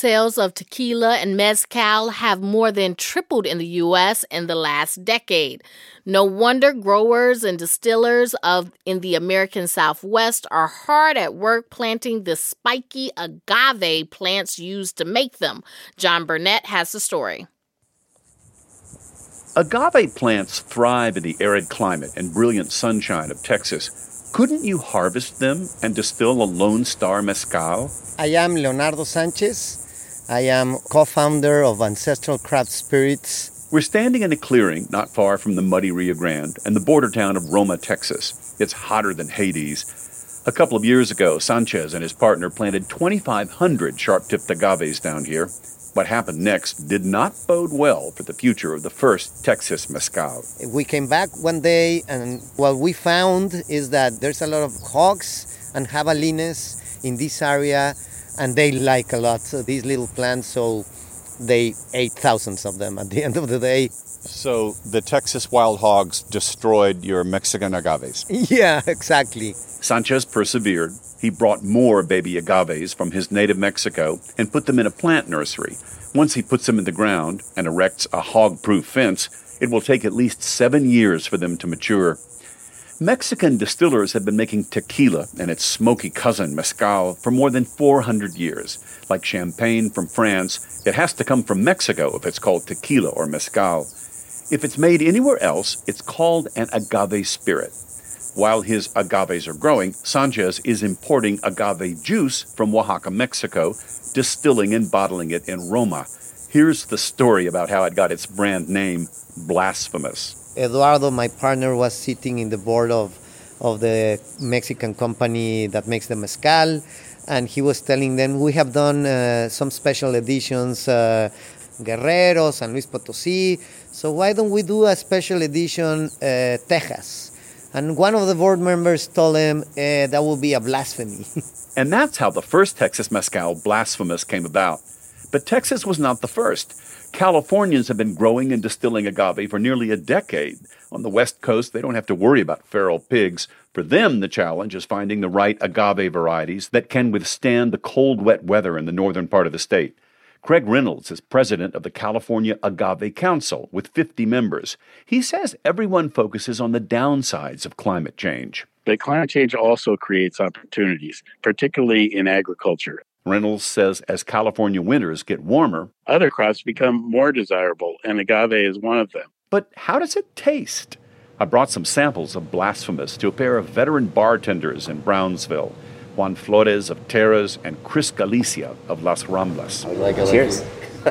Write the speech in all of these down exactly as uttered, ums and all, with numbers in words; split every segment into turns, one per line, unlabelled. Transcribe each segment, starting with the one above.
sales of tequila and mezcal have more than tripled in the U S in the last decade. No wonder growers and distillers of in the American Southwest are hard at work planting the spiky agave plants used to make them. John Burnett has the story.
Agave plants thrive in the arid climate and brilliant sunshine of Texas. Couldn't you harvest them and distill a Lone Star Mezcal?
I am Leonardo Sanchez. I am co-founder of Ancestral Craft Spirits.
We're standing in a clearing not far from the muddy Rio Grande and the border town of Roma, Texas. It's hotter than Hades. A couple of years ago, Sanchez and his partner planted twenty-five hundred sharp-tipped agaves down here. What happened next did not bode well for the future of the first Texas mezcal.
We came back one day, and what we found is that there's a lot of hogs and javelinas in this area, and they like a lot so these little plants, so they ate thousands of them at the end of the day.
So the Texas wild hogs destroyed your Mexican agaves?
Yeah, exactly.
Sanchez persevered. He brought more baby agaves from his native Mexico and put them in a plant nursery. Once he puts them in the ground and erects a hog-proof fence, it will take at least seven years for them to mature. Mexican distillers have been making tequila and its smoky cousin, mezcal, for more than four hundred years. Like champagne from France, it has to come from Mexico if it's called tequila or mezcal. If it's made anywhere else, it's called an agave spirit. While his agaves are growing, Sanchez is importing agave juice from Oaxaca, Mexico, distilling and bottling it in Roma. Here's the story about how it got its brand name, Blasphemous.
Eduardo, my partner, was sitting in the board of, of the Mexican company that makes the mezcal, and he was telling them, we have done uh, some special editions, uh, Guerrero, San Luis Potosí, so why don't we do a special edition, uh, Texas? And one of the board members told him uh, that would be a blasphemy.
And that's how the first Texas mezcal, Blasphemous, came about. But Texas was not the first. Californians have been growing and distilling agave for nearly a decade. On the West Coast, they don't have to worry about feral pigs. For them, the challenge is finding the right agave varieties that can withstand the cold, wet weather in the northern part of the state. Craig Reynolds is president of the California Agave Council with fifty members. He says everyone focuses on the downsides of climate change.
But climate change also creates opportunities, particularly in agriculture.
Reynolds says as California winters get warmer,
other crops become more desirable, and agave is one of them.
But how does it taste? I brought some samples of Blasphemous to a pair of veteran bartenders in Brownsville, Juan Flores of Terras and Chris Galicia of Las Ramblas.
Like Cheers.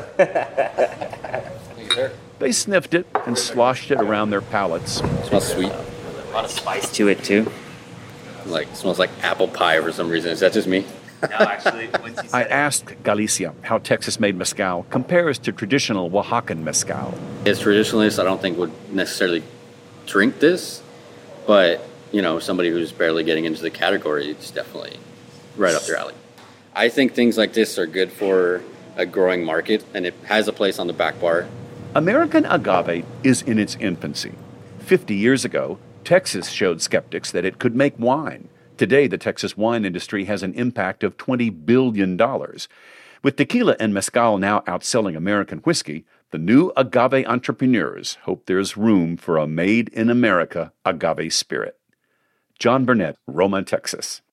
They sniffed it and sloshed it around their palates.
It smells sweet. A lot of spice to it, too. Like, it smells like apple pie for some reason. Is that just me?
No, actually, once you
I asked Galicia how Texas-made mezcal compares to traditional Oaxacan mezcal.
As traditionalists, I don't think would necessarily drink this, but you know, somebody who's barely getting into the category, it's definitely right up their alley. I think things like this are good for a growing market, and it has a place on the back bar.
American agave is in its infancy. Fifty years ago, Texas showed skeptics that it could make wine. Today, the Texas wine industry has an impact of twenty billion dollars. With tequila and mezcal now outselling American whiskey, the new agave entrepreneurs hope there's room for a made-in-America agave spirit. John Burnett, Roma, Texas.